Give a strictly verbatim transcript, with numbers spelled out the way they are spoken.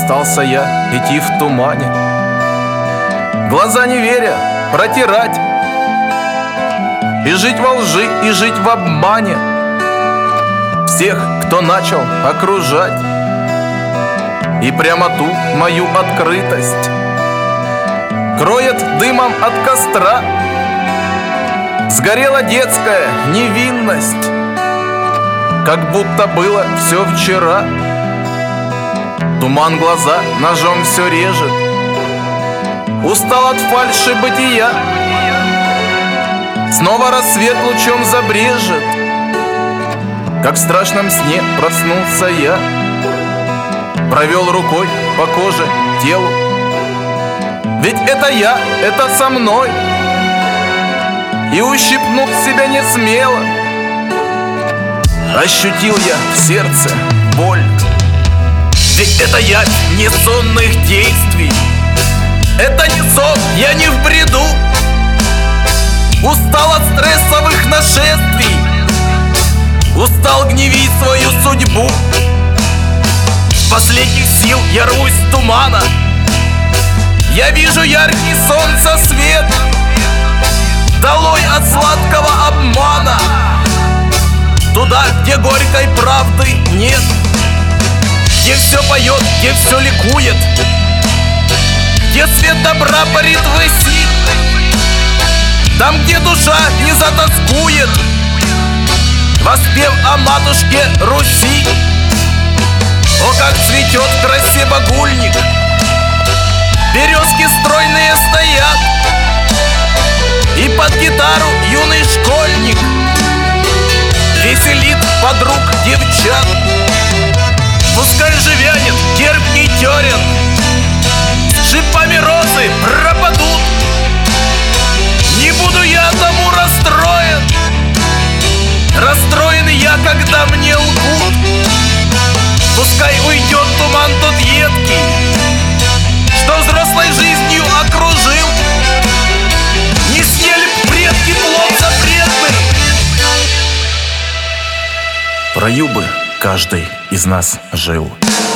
остался я идти в тумане, глаза не веря протирать, и жить во лжи, и жить в обмане всех, кто начал окружать. И прямоту мою открытость кроет дымом от костра. Сгорела детская невинность, как будто было все вчера. Туман глаза ножом все режет, устал от фальши бытия. Снова рассвет лучом забрежет, как в страшном сне проснулся я. Провел рукой по коже, телу, ведь это я, это со мной. И ущипнув себя не смело, ощутил я в сердце боль. Ведь это я не сонных действий, это не сон, я не в бреду. Устал от стрессовых нашествий, устал гневить свою судьбу. С последних сил я рвусь с тумана, я вижу яркий солнца свет. Долой от сладкого обмана, туда, где горькой правды нет, где все поет, где все ликует, где свет добра парит ввыси, там, где душа не затоскует, воспев о матушке Руси. О, как цветет в красе багульник, березки стройные стоят, и под гитару юный школьник веселит подруг девчат. Пускай же вянет терпкий терен, шипами розы пропадут. Не буду я тому расстроен, расстроен я, когда мне лгут. Пускай уйдет туман тот едкий, что взрослой жизнью окружил. Не съели предки плод запретный. В раю бы каждый из нас жил.